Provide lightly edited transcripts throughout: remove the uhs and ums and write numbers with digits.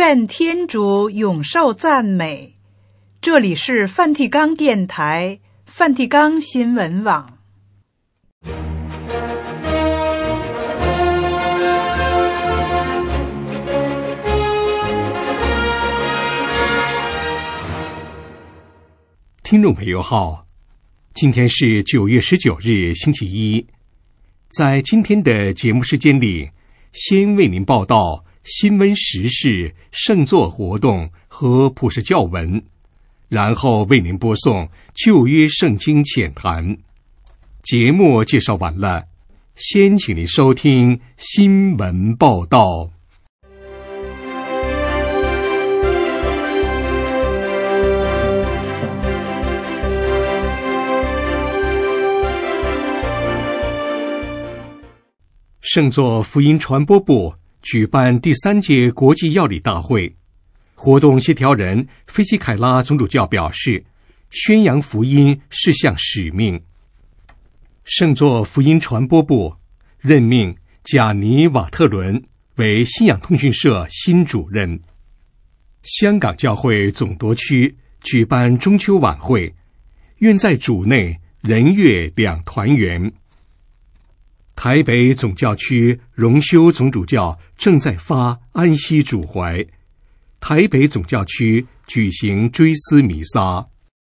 愿天主永受赞美。这里是梵蒂冈电台、梵蒂冈新闻网。 听众朋友好，今天是9月19日星期一。在今天的节目时间里，先为您报道新闻时事、圣座活动和普世教文，然后为您播送旧约圣经浅谈。节目介绍完了，先请您收听新闻报道。圣座福音传播部举办第3届国际药理大会，活动协调人菲西凯拉总主教表示，宣扬福音是项使命。圣座福音传播部任命贾尼瓦特伦为信仰通讯社新主任。香港教会总铎区举办中秋晚会，愿在主内人月两团圆。台北总教区荣休总主教正在发安息主怀，台北总教区举行追思弥撒。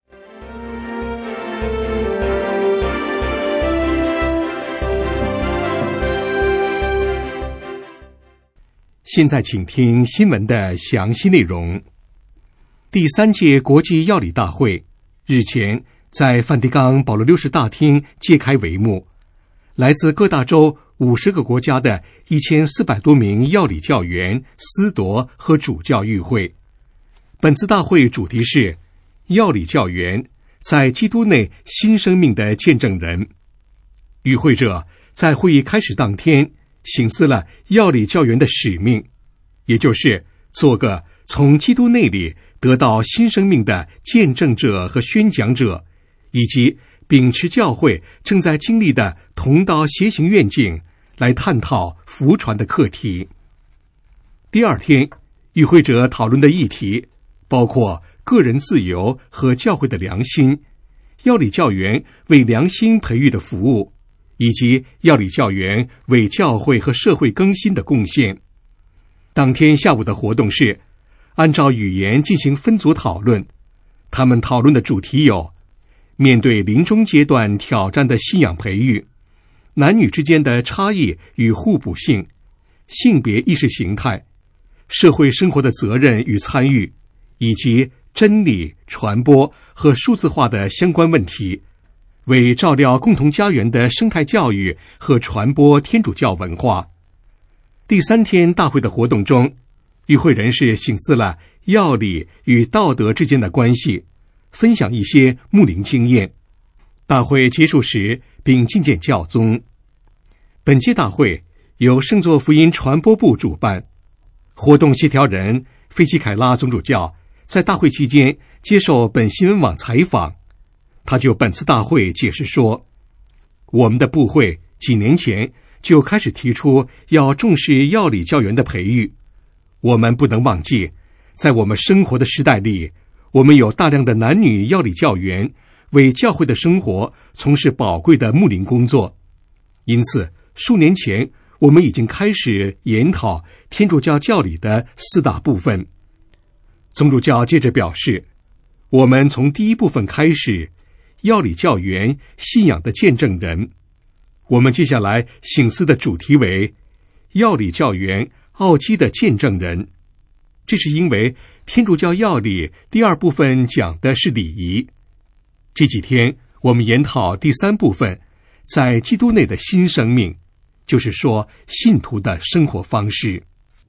现在请听新闻的详细内容。第3届国际药理大会日前在梵蒂冈保罗六世大厅揭开帷幕，来自各大洲50个国家的1400多名药理教员、司铎和主教与会。本次大会主题是药理教员在基督内新生命的见证人。与会者在会议开始当天省思了药理教员的使命，也就是做个从基督内里得到新生命的见证者和宣讲者，以及秉持教会正在经历的同道协行愿景，来探讨福传的课题。第2天，与会者讨论的议题包括个人自由和教会的良心、药理教员为良心培育的服务，以及药理教员为教会和社会更新的贡献。当天下午的活动是按照语言进行分组讨论，他们讨论的主题有面对临终阶段挑战的信仰培育、男女之间的差异与互补性、性别意识形态、社会生活的责任与参与，以及真理传播和数字化的相关问题，为照料共同家园的生态教育和传播天主教文化。第3天大会的活动中，与会人士省思了药理与道德之间的关系，分享一些牧灵经验。大会结束时并觐见教宗。本届大会由圣座福音传播部主办，活动协调人菲西凯拉总主教在大会期间接受本新闻网采访，他就本次大会解释说，我们的部会几年前就开始提出要重视药理教员的培育。我们不能忘记，在我们生活的时代里，我们有大量的男女药理教员为教会的生活从事宝贵的牧灵工作。因此数年前我们已经开始研讨天主教教理的4大部分。总主教接着表示，我们从第1部分开始，药理教员信仰的见证人。我们接下来省思的主题为药理教员奥基的见证人。这是因为天主教药理第2部分讲的是礼仪。这几天我们研讨第3部分，在基督内的新生命，就是说信徒的生活方式。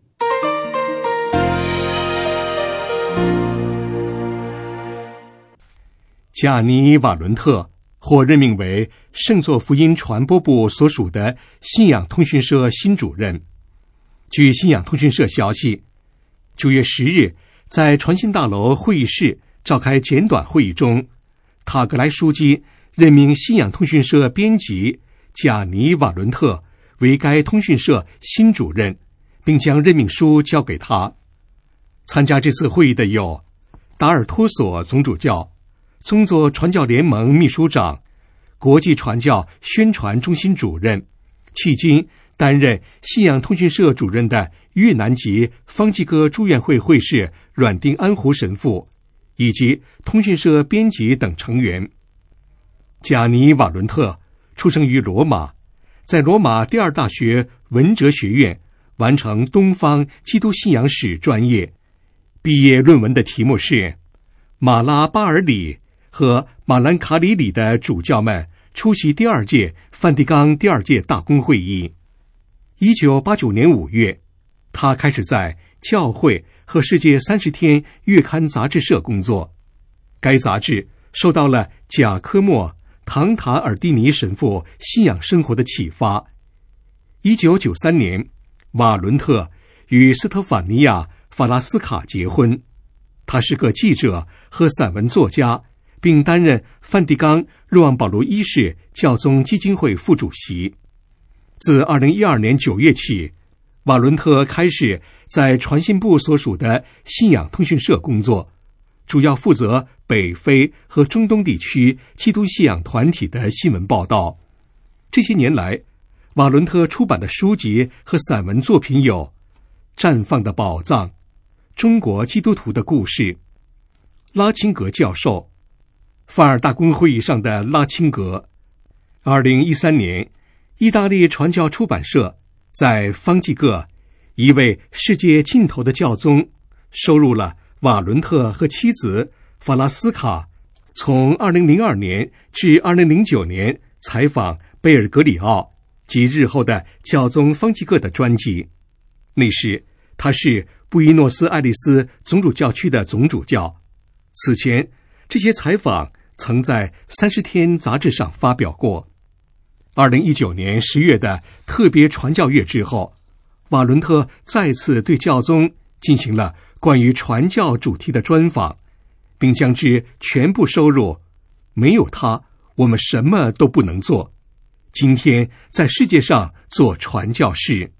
贾尼瓦伦特获任命为圣座福音传播部所属的信仰通讯社新主任。据信仰通讯社消息，9月10日在传信大楼会议室召开简短会议中，塔格莱书记任命信仰通讯社编辑贾尼瓦伦特为该通讯社新主任，并将任命书交给他。 参加这次会议的有达尔托索总主教、宗座传教联盟秘书长、国际传教宣传中心主任，迄今担任信仰通讯社主任的越南籍方济各住院会会士阮丁安胡神父，以及通讯社编辑等成员。贾尼瓦伦特出生于罗马，在罗马第二大学文哲学院完成东方基督信仰史专业，毕业论文的题目是马拉巴尔里和马兰卡里里的主教们出席第二届梵蒂冈第二届大公会议。1989年5月，他开始在教会和世界30天月刊杂志社工作。该杂志受到了贾科莫·唐塔尔蒂尼神父信仰生活的启发。1993年，瓦伦特与斯特法尼亚·法拉斯卡结婚。他是个记者和散文作家，并担任梵蒂冈若望保禄一世教宗基金会副主席。自2012年9月起，瓦伦特开始在传信部所属的信仰通讯社工作，主要负责北非和中东地区基督信仰团体的新闻报道。这些年来，瓦伦特出版的书籍和散文作品有《绽放的宝藏》、《中国基督徒的故事》、拉钦格教授、梵尔大公会议上的拉钦格。2013年，意大利传教出版社在方济各，一位世界尽头的教宗，收录了瓦伦特和妻子法拉斯卡从2002年至2009年采访贝尔格里奥及日后的教宗方济各的专辑。那时他是布宜诺斯艾利斯总主教区的总主教。此前，这些采访曾在30天杂志上发表过。2019年10月的特别传教月之后，瓦伦特再次对教宗进行了关于传教主题的专访，并将之全部收入没有他，我们什么都不能做。今天在世界上做传教士。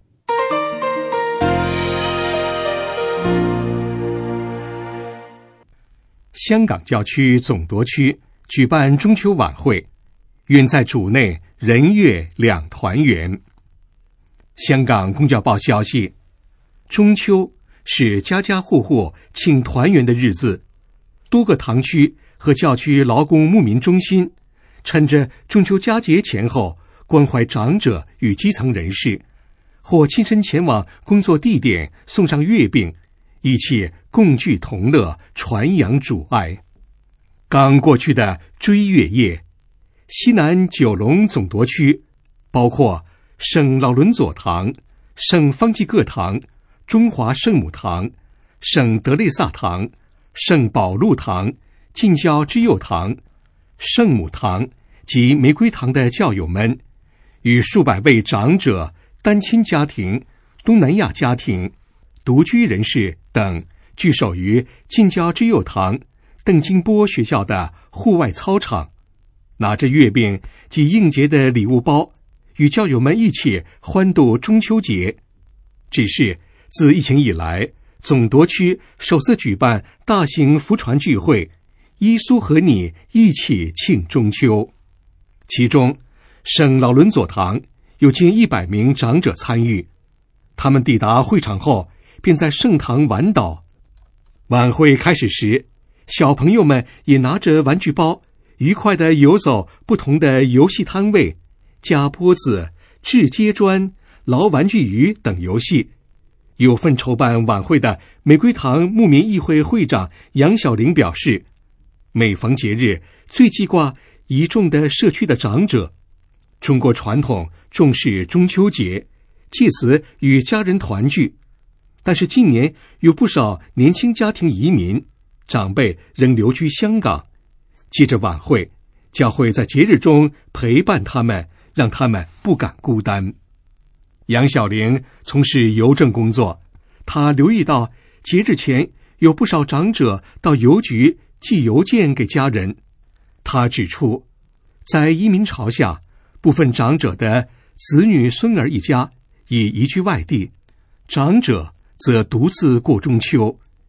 香港教区总铎区举办中秋晚会，愿在主内人月两团圆。香港公教报消息，中秋是家家户户庆团圆的日子，多个堂区和教区劳工牧民中心趁着中秋佳节前后，关怀长者与基层人士，或亲身前往工作地点送上月饼，一起共聚同乐，传扬主爱。刚过去的追月夜，西南九龙总铎区包括圣老伦佐堂、圣方济各堂、中华圣母堂、圣德肋撒堂、圣保禄堂、进教之佑堂、圣母堂及玫瑰堂的教友们，与数百位长者、单亲家庭、东南亚家庭、独居人士等聚首于进教之佑堂邓金波学校的户外操场，拿着月饼及应节的礼物包，与教友们一起欢度中秋节。这是自疫情以来总铎区首次举办大型福传聚会，耶稣和你一起庆中秋。其中圣老伦佐堂有近100名长者参与，他们抵达会场后便在圣堂玩祷。晚会开始时，小朋友们也拿着玩具包，愉快地游走不同的游戏摊位，夹波子、掷接砖、捞玩具鱼等游戏。有份筹办晚会的玫瑰堂牧民议会会长杨小玲表示，每逢节日最记挂一众的社区的长者。中国传统重视中秋节，借此与家人团聚，但是近年有不少年轻家庭移民，长辈仍留居香港。借着晚会，教会在节日中陪伴他们，让他们不敢孤单。杨小玲从事邮政工作，她留意到节日前有不少长者到邮局寄邮件给家人。她指出，在移民潮下，部分长者的子女孙儿一家已移居外地，长者则独自过中秋。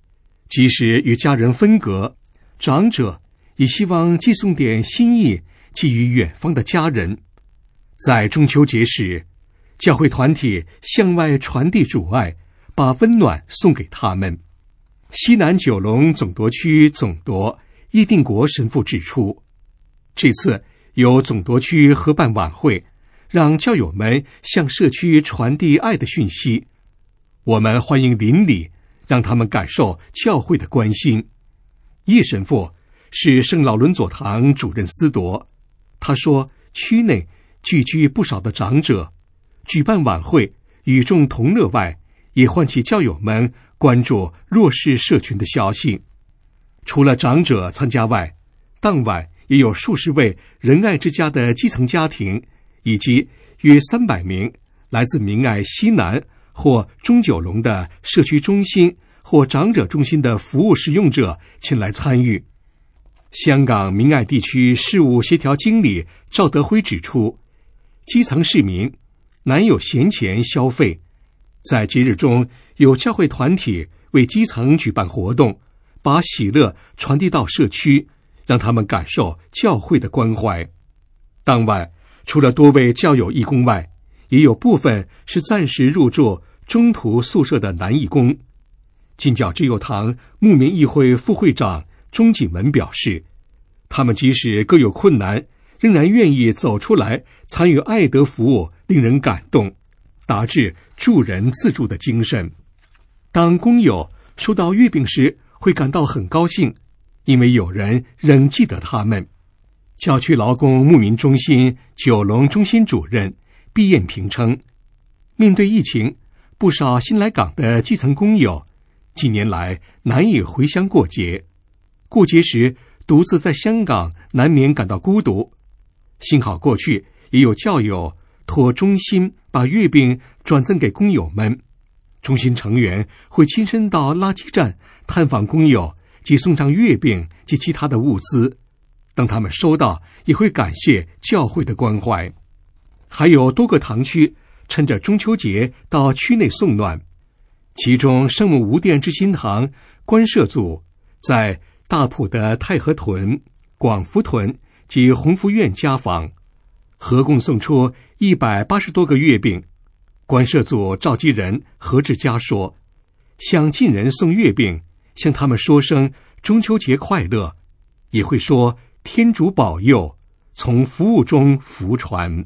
即使与家人分隔，长者也希望寄送点心意寄予远方的家人。在中秋节时，教会团体向外传递主爱，把温暖送给他们。西南九龙总铎区总铎叶定国神父指出，这次由总铎区合办晚会，让教友们向社区传递爱的讯息。我们欢迎邻里，让他们感受教会的关心。叶神父是圣老伦佐堂主任司铎，他说，区内聚居不少的长者，举办晚会与众同乐外，也唤起教友们关注弱势社群的消息。除了长者参加外，当晚也有数十位仁爱之家的基层家庭，以及约300名来自明爱西南或中九龙的社区中心或长者中心的服务使用者前来参与。香港明爱地区事务协调经理赵德辉指出，基层市民难有闲钱消费，在节日中有教会团体为基层举办活动，把喜乐传递到社区，让他们感受教会的关怀。当晚除了多位教友义工外，也有部分是暂时入住中途宿舍的男义工。进教之友堂牧民议会副会长钟景文表示，他们即使各有困难，仍然愿意走出来参与爱德服务，令人感动，达至助人自助的精神。当工友收到月饼时，会感到很高兴，因为有人仍记得他们。教区劳工牧民中心九龙中心主任毕彦平称，面对疫情，不少新来港的基层工友近年来难以回乡过节，过节时独自在香港难免感到孤独。幸好过去也有教友托中心把月饼转赠给工友们，中心成员会亲身到垃圾站探访工友，及送上月饼及其他的物资，当他们收到也会感谢教会的关怀。还有多个堂区趁着中秋节到区内送暖，其中圣母无殿之心堂关社组在大埔的太和屯、广福屯及鸿福苑家访，合共送出180多个月饼。关社组召集人何志佳说，向近人送月饼，向他们说声中秋节快乐，也会说天主保佑，从服务中福传。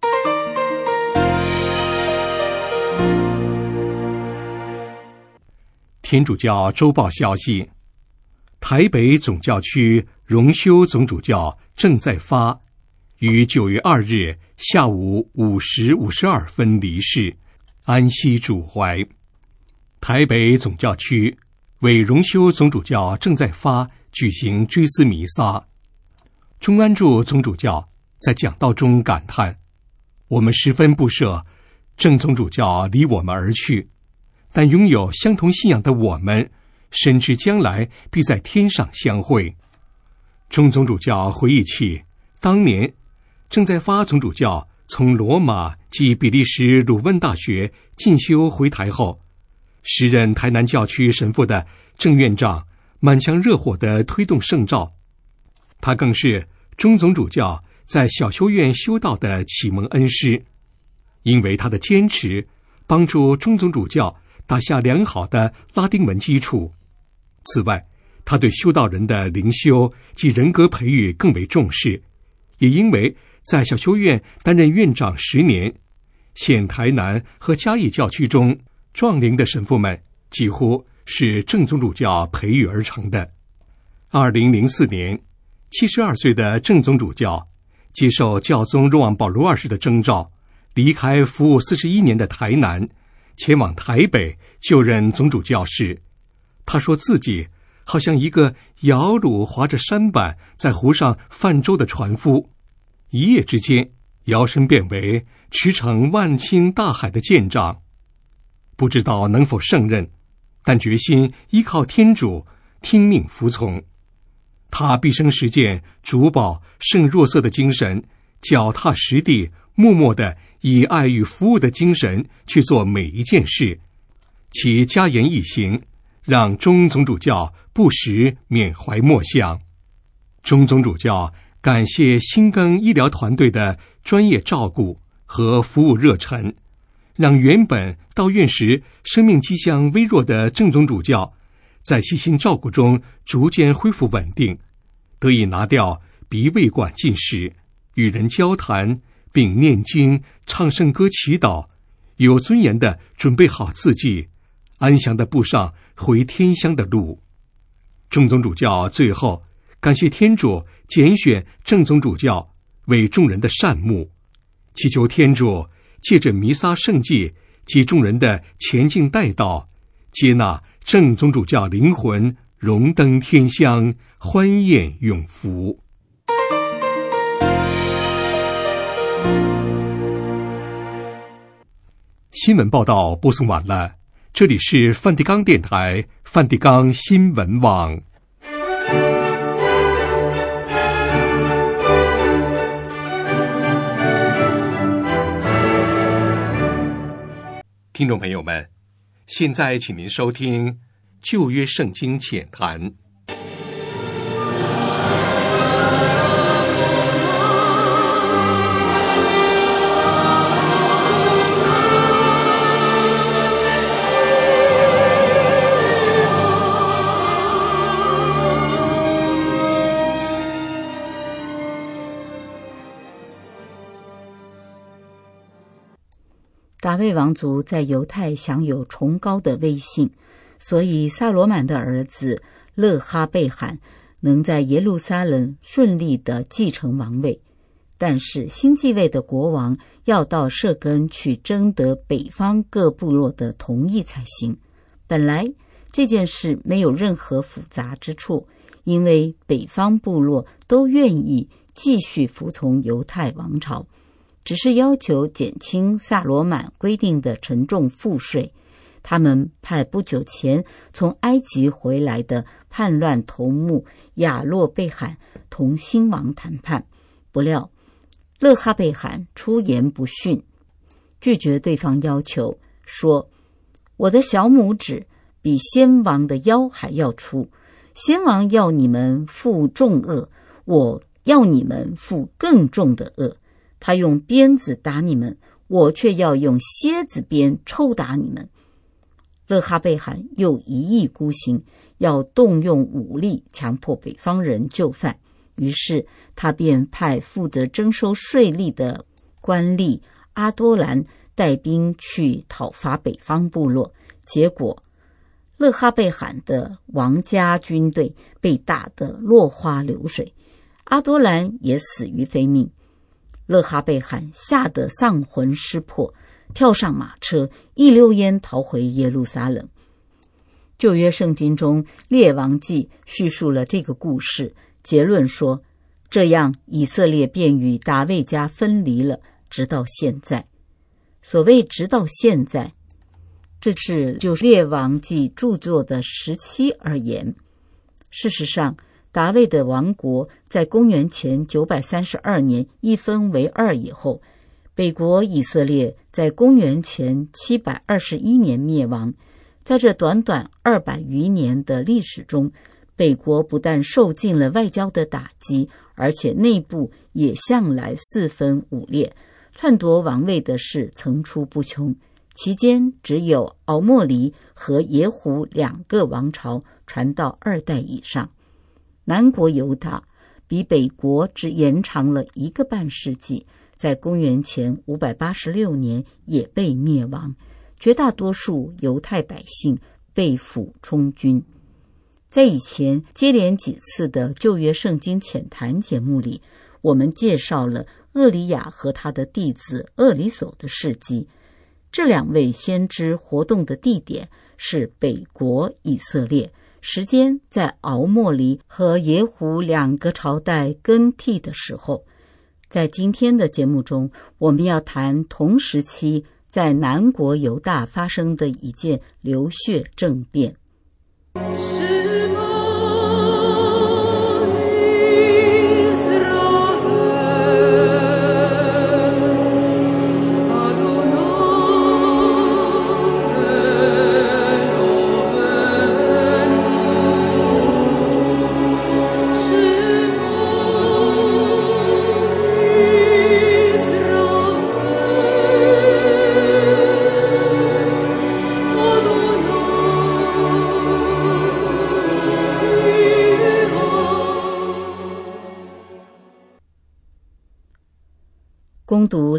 天主教周报消息，台北总教区荣休总主教郑在发于9月2日下午5时52分离世，安息主怀。台北总教区为荣休总主教郑在发举行追思弥撒。钟安柱总主教在讲道中感叹，我们十分不舍郑总主教离我们而去，但拥有相同信仰的我们深知将来必在天上相会。钟总主教回忆起当年郑在发总主教从罗马及比利时鲁汶大学进修回台后，时任台南教区神父的郑院长满腔热火地推动圣召，他更是钟总主教在小修院修道的启蒙恩师。因为他的坚持，帮助钟总主教打下良好的拉丁文基础。此外，他对修道人的灵修及人格培育更为重视，也因为在小修院担任院长10年，现台南和嘉义教区中壮龄的神父们几乎是郑总主教培育而成的。2004年，72岁的郑总主教接受教宗若望保禄2世的征召，离开服务41年的台南，前往台北就任总主教时，他说自己好像一个摇橹划着舢板在湖上泛舟的船夫，一夜之间摇身变为驰骋万顷大海的舰长。不知道能否胜任，但决心依靠天主，听命服从。他毕生实践主保圣若瑟的精神，脚踏实地，默默地以爱与服务的精神去做每一件事，其家言一行让中总主教不时缅怀默想。中总主教感谢新更医疗团队的专业照顾和服务热忱，让原本到院时生命迹象微弱的郑总主教在细心照顾中逐渐恢复稳定，得以拿掉鼻胃管进食，与人交谈，并念经、唱圣歌、祈祷，有尊严地准备好自己，安详地步上回天乡的路。郑总主教最后感谢天主拣选郑总主教为众人的善牧，祈求天主借着弥撒圣祭及众人的前进代祷，接纳郑总主教灵魂荣登天乡，欢宴永福。新闻报道播送完了，这里是梵蒂冈电台梵蒂冈新闻网。听众朋友们，现在请您收听旧约圣经浅谈。 大卫王族在犹太享有崇高的威信，所以撒罗满的儿子勒哈贝罕能在耶路撒冷顺利地继承王位。但是新继位的国王要到舍根去征得北方各部落的同意才行。本来这件事没有任何复杂之处，因为北方部落都愿意继续服从犹太王朝，只是要求减轻萨罗满规定的沉重赋税。他们派不久前从埃及回来的叛乱头目亚洛贝罕同新王谈判，不料勒哈贝罕出言不逊，拒绝对方要求，说：我的小拇指比先王的腰还要粗，先王要你们负重恶，我要你们负更重的恶。他用鞭子打你们，我却要用蝎子鞭抽打你们。勒哈贝罕又一意孤行，要动用武力强迫北方人就范，于是他便派负责征收税吏的官吏阿多兰带兵去讨伐北方部落。结果勒哈贝罕的王家军队被打得落花流水，阿多兰也死于非命。勒哈贝罕吓得丧魂失魄，跳上马车，一溜烟逃回耶路撒冷。旧约圣经中列王记叙述了这个故事，结论说，这样以色列便与大卫家分离了，直到现在。所谓直到现在，这是就列王记著作的时期而言。事实上，大卫的王国在公元前932年一分为二以后，北国以色列在公元前721年灭亡。在这短短200余年的历史中，北国不但受尽了外交的打击，而且内部也向来四分五裂，篡夺王位的事层出不穷。期间只有敖莫黎和耶胡2个王朝传到2代以上。南国犹大比北国只延长了1个半世纪，在公元前586年也被灭亡，绝大多数犹太百姓被俘充军。在以前接连几次的旧约圣经浅谈节目里，我们介绍了厄里亚和他的弟子厄里叟的事迹。这2位先知活动的地点是北国以色列，时间在敖莫黎和耶胡2个朝代更替的时候。在今天的节目中，我们要谈同时期在南国犹大发生的一件流血政变。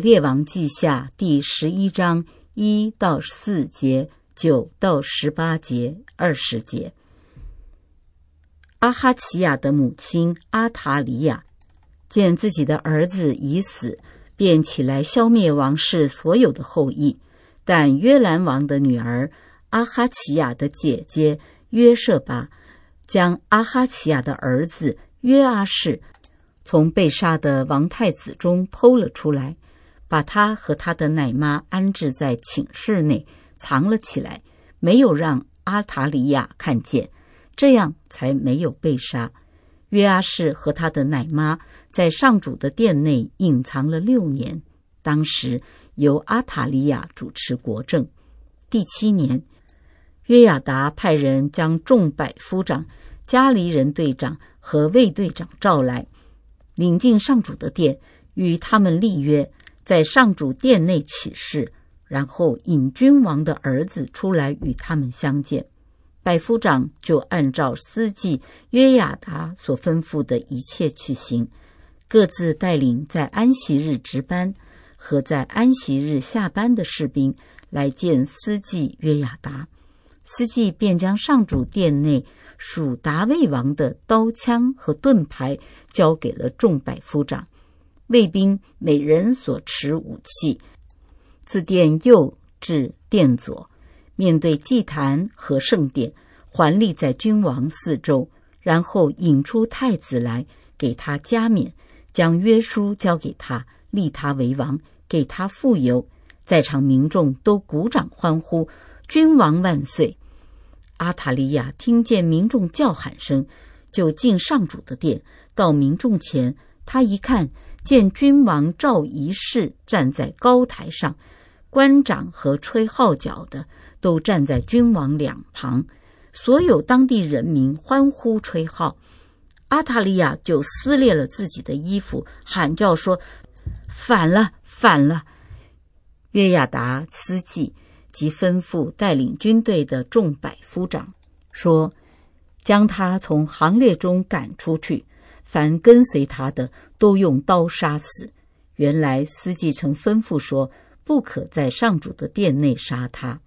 列王记下第11章1到4节、9到18节、20节。阿哈齐亚的母亲阿塔里亚见自己的儿子已死，便起来消灭王室所有的后裔。但约兰王的女儿阿哈齐亚的姐姐约舍巴将阿哈齐亚的儿子约阿士从被杀的王太子中偷了出来，把他和他的奶妈安置在寝室内，藏了起来，没有让阿塔里亚看见，这样才没有被杀。约阿士和他的奶妈在上主的殿内隐藏了6年，当时由阿塔里亚主持国政。第7年，约亚达派人将众百夫长、加黎人队长和卫队长召来，领进上主的殿，与他们立约，在上主殿内起誓，然后引君王的儿子出来与他们相见。百夫长就按照司祭约亚达所吩咐的一切去行，各自带领在安息日值班和在安息日下班的士兵来见司祭约亚达。司祭便将上主殿内属达卫王的刀枪和盾牌交给了众百夫长，卫兵每人所持武器，自殿右至殿左，面对祭坛和圣殿，环立在君王四周，然后引出太子来，给他加冕，将约书交给他，立他为王，给他傅油。在场民众都鼓掌欢呼，君王万岁！阿塔利亚听见民众叫喊声，就进上主的殿，到民众前，他一看，见君王赵一世站在高台上，官长和吹号角的都站在君王两旁，所有当地人民欢呼吹号。阿塔利亚就撕裂了自己的衣服，喊叫说：反了，反了！约亚达司祭即吩咐带领军队的众百夫长说，将他从行列中赶出去，凡跟随他的都用刀杀死。原来司祭曾吩咐说，不可在上主的殿内杀他。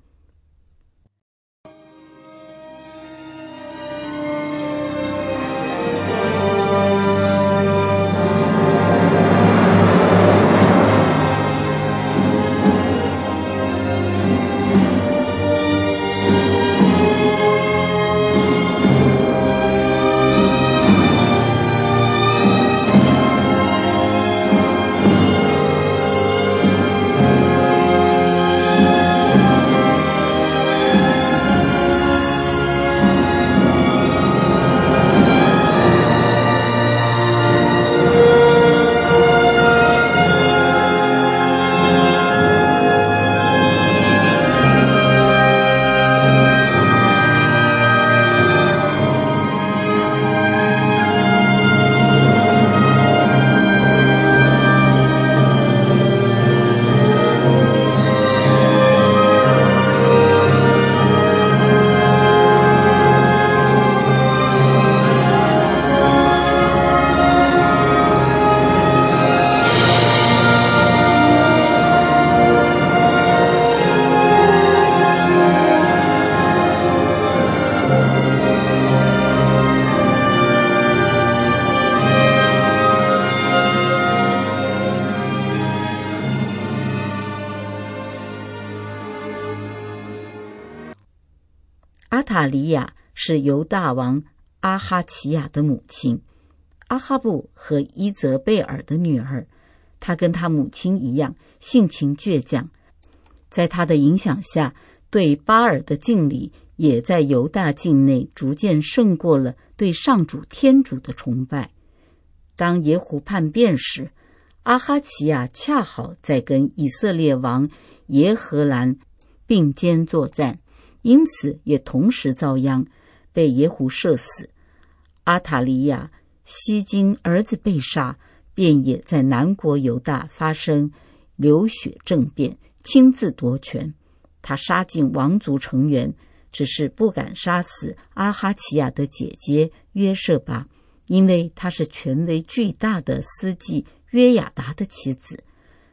阿塔里亚是犹大王阿哈齐亚的母亲，阿哈布和伊泽贝尔的女儿。她跟她母亲一样性情倔强，在她的影响下，对巴尔的敬礼也在犹大境内逐渐胜过了对上主天主的崇拜。当耶胡叛变时，阿哈齐亚恰好在跟以色列王耶和兰并肩作战，因此也同时遭殃，被耶胡射死。阿塔利亚西经儿子被杀，便也在南国犹大发生流血政变，亲自夺权。他杀尽王族成员，只是不敢杀死阿哈齐亚的姐姐约舍巴，因为她是权威巨大的司祭约亚达的妻子。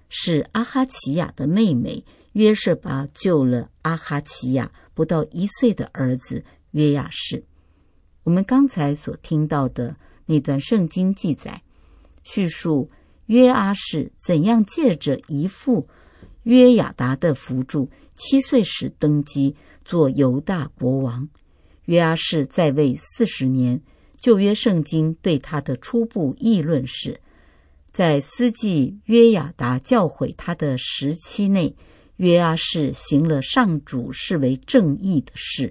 是阿哈齐亚的妹妹约瑟拔救了阿哈齐亚不到1岁的儿子约亚士。我们刚才所听到的那段圣经记载，叙述约阿士怎样借着姨父约雅达的扶助，7岁时登基做犹大国王。约阿士在位40年，旧约圣经对他的初步议论是，在司祭约雅达教诲他的时期内，约阿士行了上主视为正义的事。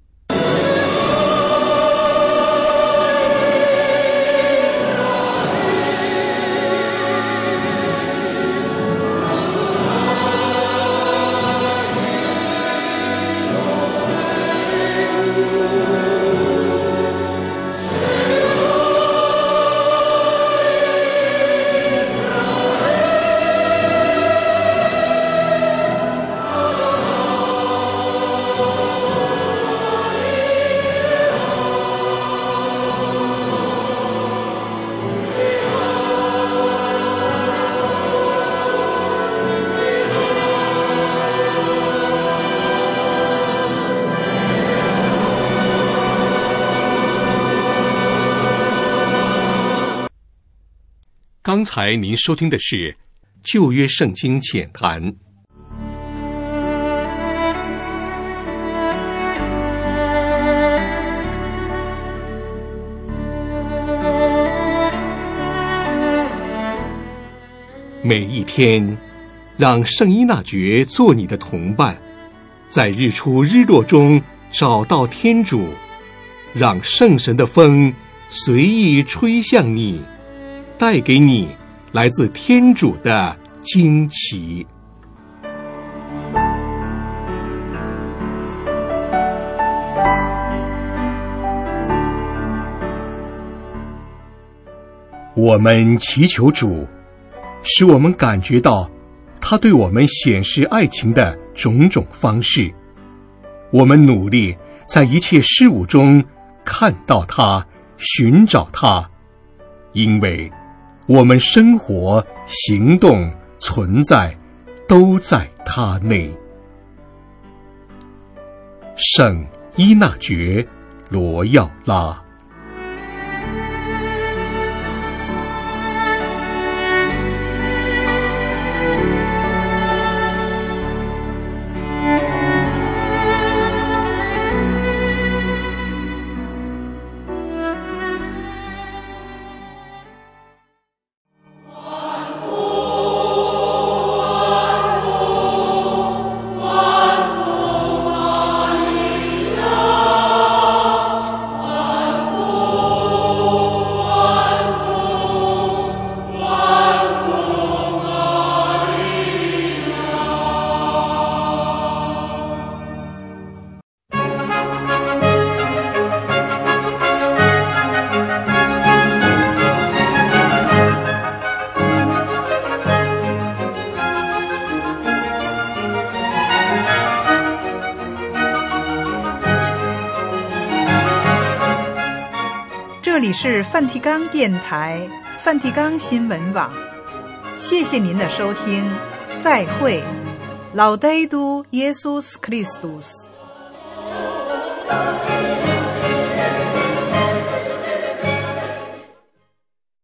刚才您收听的是旧约圣经浅谈。每一天，让圣依纳爵做你的同伴，在日出日落中找到天主，让圣神的风随意吹向你，带给你来自天主的惊奇。我们祈求主，使我们感觉到他对我们显示爱情的种种方式。我们努力在一切事物中看到他，寻找他，因为我们生活、行动、存在都在他内。圣依纳爵罗耀拉。 这里是梵蒂冈电台梵蒂冈新闻网，谢谢您的收听，再会。Laudetur Jesus Christus。